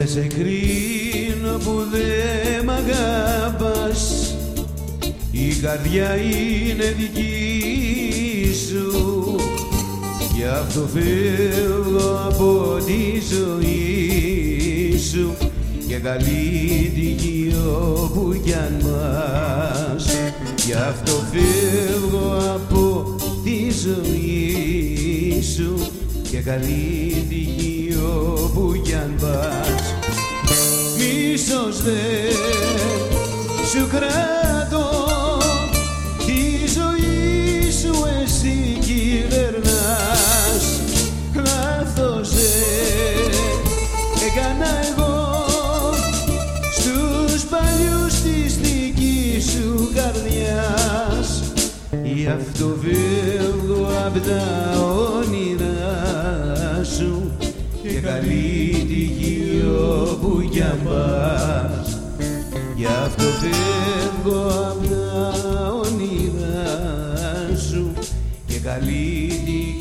σε κρίνω που δε μ' αγαπάς, η καρδιά είναι δική σου, γι' αυτό φεύγω από τη ζωή σου και καλή τύχη όπου κι αν πας. Γι' αυτό φεύγω από τη ζωή σου και καλή τύχη όπου κι αν πας. Μίσος δε σου κράτω, τη ζωή σου εσύ κυβερνάς. Λάθος έκανα εγώ στους παλιούς της δικής σου καρδιάς, γι' αυτό φεύγω απ' τα όνειρά σου και καλή τύχη όπου κι αν πας. Γι' αυτό φεύγω απ' τα όνειρά σου και καλή τύχη